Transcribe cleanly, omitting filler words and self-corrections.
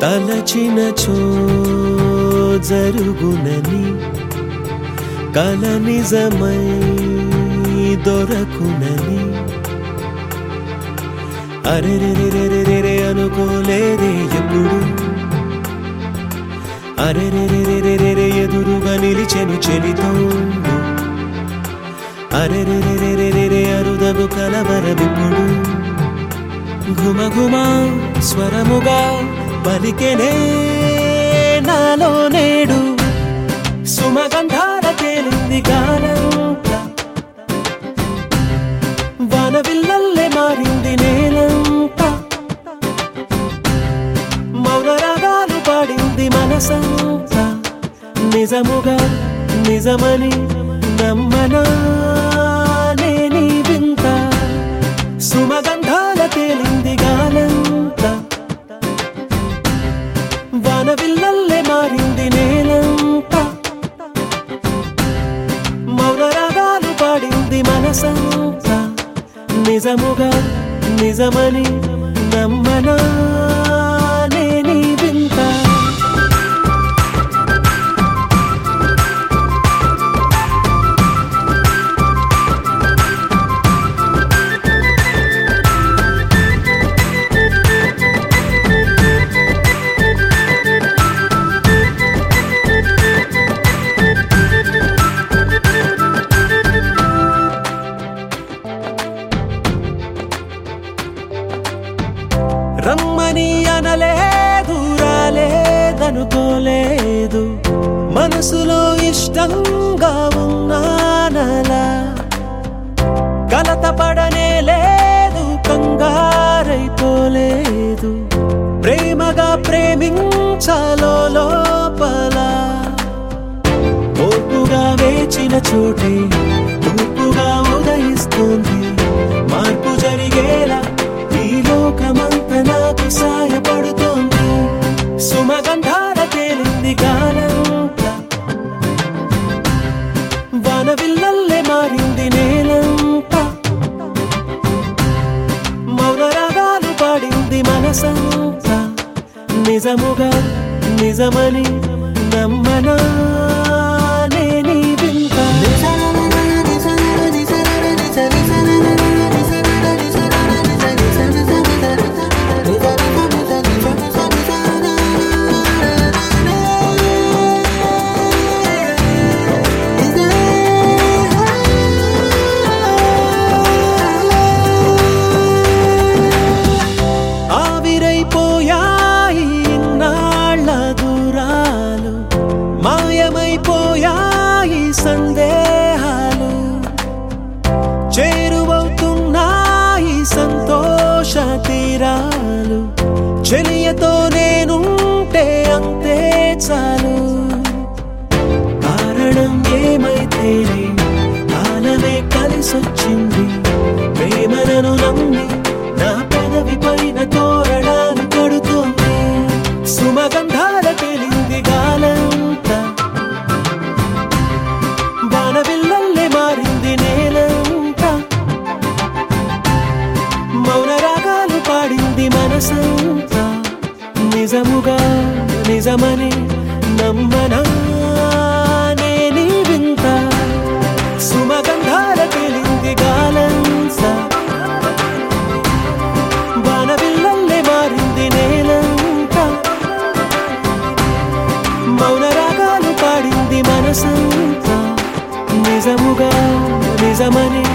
తలచినచో జరుగునని కల నిజమై దొరకునని అరెరెరెరెరెరె అనుకోలేదే ఎప్పుడు అరెరెరెరెరెరె ఎదురుగా నిలిచెను చెలితోడు అరెరెరెరెరెరె అరుదగు కలవరమిప్పుడు ఘుమఘుమ స్వరముగా పలికెనే నాలో నేడు సుమగంధాల తేలింది గానంతా వానవిల్లల్లే మారింది నేలంతా మౌన రాగాలు పాడింది మనసంతా నిజముగా నిజమని నమ్మనా నేనీ వింత సుమగంధాల తేలింది గానంతా వానవిల్లల్లే మారింది నేలంతా మౌన రాగాలు పాడింది మనసంతా నిజముగా నిజమని నమ్మనా నేనీ వింత రమ్మని అనలేదు రాలేదనుకోలేదు మనసులో ఇష్టంగా ఉన్నానలా కలత పడనే లేదు కంగారైపోలేదు ప్రేమగా ప్రేమించాలో లోపల ఓర్పుగా వేచిన చోటే తూర్పుగా ఉదయిస్తుంది మార్పు జరిగేలా ఈ లోకమంతా నాకు సాయపడుతోంది సుమగంధాల తేలింది గానంతా వానవిల్లల్లే మారింది నేలంతా మౌన రాగాలు పాడింది మనసంతా నిజముగా నిజమని నమ్మనా నేనీ వింత ఆవిరైపోయాయి ఇన్నాళ్ళ దూరాలు మాయమైపోయాయి సందేహాలు చేరువవుతున్నాయి సంతోష తీరాలు చెలియతో నేనుంటే అంతే చాలు కారణం ఏమైతేనే కాలమే కలిసొచ్చింది ప్రేమను నమ్మి నా పెదవి పైన తోరణాలు కడుతోంది సుమగంధాల తేలింది గాలంతా వానవిల్లల్లే మారింది నేలంతా మౌన రాగాలు పాడింది మనసంతా నిజముగా నిజమని నమ్మనా నేనీ వింత సుమగంధాల తేలింది గాలంతా వానవిల్లల్లే మారింది నేలంతా మౌన రాగాలు పాడింది మనసంతా నిజముగా నిజమని